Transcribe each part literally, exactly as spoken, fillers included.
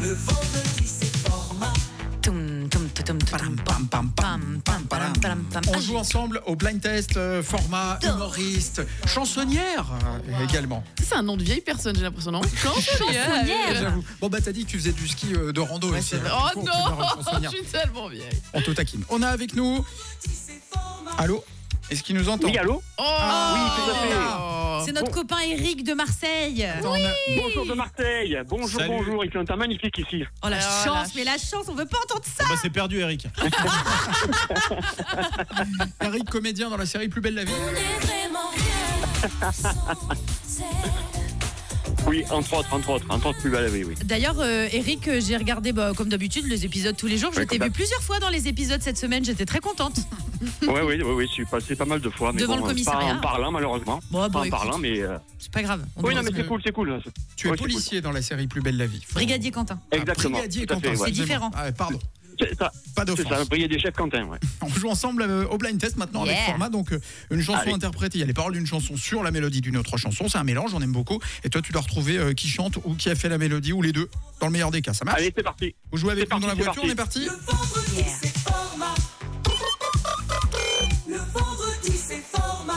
Le vendredi c'est format. Toum, toum, toum, toum, Pam, pam, pam, pam, pam, pam, pam. On joue ensemble au blind test, euh, format humoriste, chansonnière euh, également. Ça, c'est un nom de vieille personne, j'ai l'impression, non? Chansonnière. J'avoue. Bon bah t'as dit que tu faisais du ski euh, de rando Ouais, aussi. c'est vrai. hein, Oh du coup, on peut dire non, chansonnière. je suis tellement vieille. On te taquine. On a avec nous. Allô? Est-ce qu'il nous entend? Oui, allô? Oh Ah, oui, tout à fait. Oh. C'est notre copain Eric de Marseille. Attends, on a- Bonjour de Marseille. Bonjour, Salut. bonjour. Il fait un temps magnifique ici. Oh la Alors, chance, la mais la chance, on veut pas entendre ça. Bah c'est perdu Eric. Eric, comédien dans la série Plus belle la vie. Oui, entre autres, entre autres. Entre autres, plus belle, oui, oui. D'ailleurs, euh, Eric, euh, j'ai regardé bah, comme d'habitude les épisodes tous les jours. Je Oui, t'ai comme vu d'hab. plusieurs fois dans les épisodes cette semaine. J'étais très contente. Oui, oui, oui, oui. Je suis passé pas mal de fois. Mais Devant bon, le commissariat. Pas en parlant, malheureusement. Bon, pas bon, en écoute, parlant, mais. euh, c'est pas grave. On Oui, doit non, mais se- c'est cool, c'est cool. Tu es Ouais, c'est policier dans la série Plus belle la vie. Brigadier Quentin. Ah, Exactement. Brigadier tout à fait, Quentin, ouais. C'est différent. Ah, pardon, C'est ça. pas C'est ça, d'offense. brigadier chef Quentin, ouais. On joue ensemble euh, au blind test maintenant avec Yeah. format. Donc euh, une chanson Allez. interprétée. Il y a les paroles d'une chanson sur la mélodie d'une autre chanson. C'est un mélange, on aime beaucoup. Et toi, tu dois retrouver euh, qui chante ou qui a fait la mélodie ou les deux. Dans le meilleur des cas, ça marche. Allez, c'est parti. Vous jouez avec c'est nous dans la parti, voiture, c'est on est parti. Yeah. c'est format. Le vendredi c'est format.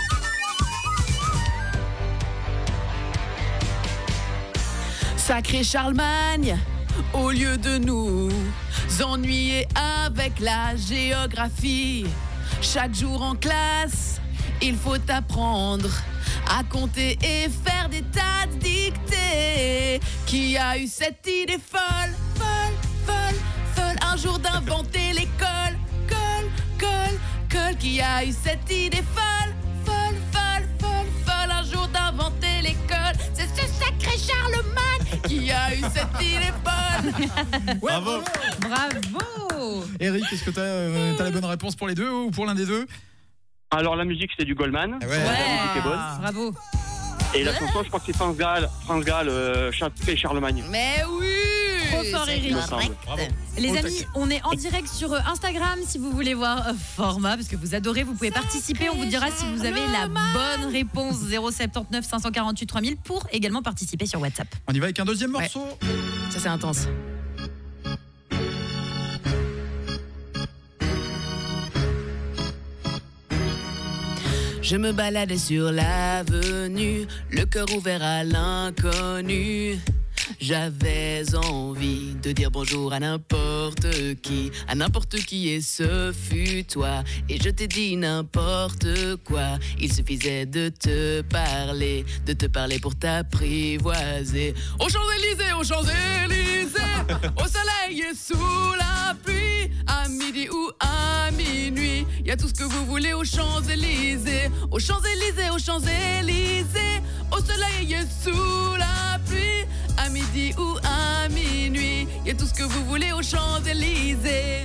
Sacré Charlemagne, au lieu de nous ennuyer avec la géographie, chaque jour en classe, il faut apprendre à compter et faire des tas de dictées. Qui a eu cette idée folle, folle, folle, folle, un jour d'inventer l'école, colle, colle, colle. Qui a eu cette idée folle, folle, folle, folle, folle, un jour d'inventer l'école. C'est ce sacré Charlemagne qui a eu cette idée folle. Ouais, Bravo. Bravo. Eric, est-ce que tu as, la bonne réponse pour les deux ou pour l'un des deux? Alors, la musique, c'était du Goldman. Ouais. La musique est bonne. Bravo. Et la chanson, je crois que c'est France Gall, France Gall, euh, Sacré Charlemagne. Mais oui. Trop fort, c'est Eric. Il me semble. Bravo. Les Au amis, taquet. on est en direct sur euh, Instagram si vous voulez voir euh, format, parce que vous adorez, vous pouvez participer. On vous dira si vous avez la bonne réponse. Zéro sept neuf cinq cent quarante-huit trois mille pour également participer sur WhatsApp. On y va avec un deuxième morceau. Ça, c'est intense. Je me baladais sur l'avenue, le cœur ouvert à l'inconnu. J'avais envie de dire bonjour à n'importe qui, à n'importe qui, et ce fut toi. Et je t'ai dit n'importe quoi, il suffisait de te parler, de te parler pour t'apprivoiser. Aux Champs-Élysées, aux Champs-Élysées, au soleil et sous la pluie, à midi ou à minuit, il y a tout ce que vous voulez aux Champs-Élysées. Aux Champs-Élysées, aux Champs-Élysées, au soleil et sous la pluie, à midi ou à minuit, il y a tout ce que vous voulez aux Champs-Élysées.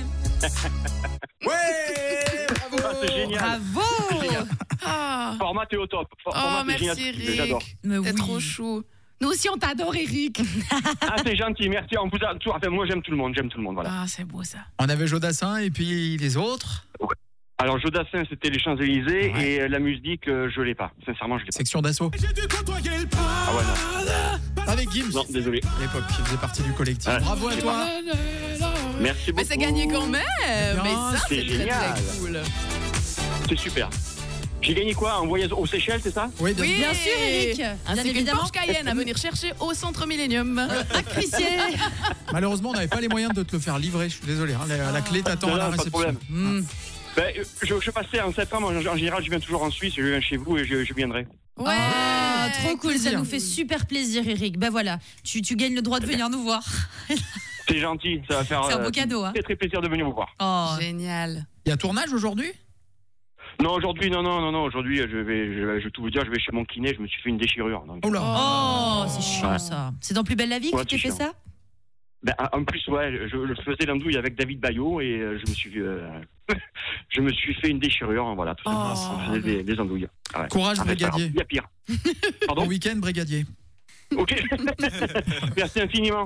Ouais, bravo. Ah, c'est génial. Bravo. Génial. Ah. Format, t'es au top. For- Oh, Format, c'est merci génial. J'adore. Eric. Mais T'es oui. trop chou. Nous aussi, on t'adore, Eric. Ah, c'est gentil, merci. On vous a tout. Enfin, moi, j'aime tout le monde, j'aime tout le monde, voilà. Ah, c'est beau ça. On avait Jodassin et puis les autres. Alors, Jodassin, c'était les Champs-Élysées, Ouais. et euh, la musique, euh, je l'ai pas. Sincèrement, je l'ai pas. Section d'assaut. Ah ouais, non. Avec Gims. Non, désolé. À l'époque, qui faisait partie du collectif. Ouais. Bravo à toi. Merci beaucoup. Mais c'est gagné quand même. Bien, Mais ça, c'est c'est très génial. très cool. C'est super. J'ai gagné quoi? Un voyage aux Seychelles, c'est ça? Oui, bien Oui. Bien sûr, Eric. Ainsi Bien qu'une évidemment. Porsche Cayenne à venir chercher au centre Millennium. À Crissier. Malheureusement, on n'avait pas les moyens de te le faire livrer. Je suis désolé. hein. La, la clé t'attend Non, à la non, pas de réception. problème. Hmm. Ben, euh, je, je passais en septembre. En, en général, je viens toujours en Suisse. Je viens chez vous et je, je viendrai. Ouais, Ah, trop cool, ça plaisir. nous fait super plaisir, Eric. Ben voilà, tu, tu gagnes le droit de venir nous voir. C'est gentil. Ça va faire C'est un beau euh, cadeau, hein. très très plaisir de venir vous voir. Oh. Génial. Il y a tournage aujourd'hui? Non, aujourd'hui, non, non, non, non. Aujourd'hui, je vais, je vais, je vais tout vous dire. Je vais chez mon kiné. Je me suis fait une déchirure. Donc. Oh là. Oh, c'est chiant Ouais. ça. C'est dans Plus belle la vie Ouais, que tu c'est t'es fait chiant. ça? Ben, en plus, ouais, je, je faisais l'andouille avec David Bayot et euh, je me suis, euh, je me suis fait une déchirure. Voilà, tout simplement. Oh. Je faisais des, des andouilles. Ah ouais. Courage, Ah, mais ça, brigadier. Il y a pire. Bon Pardon. week-end, brigadier. Ok. Merci infiniment.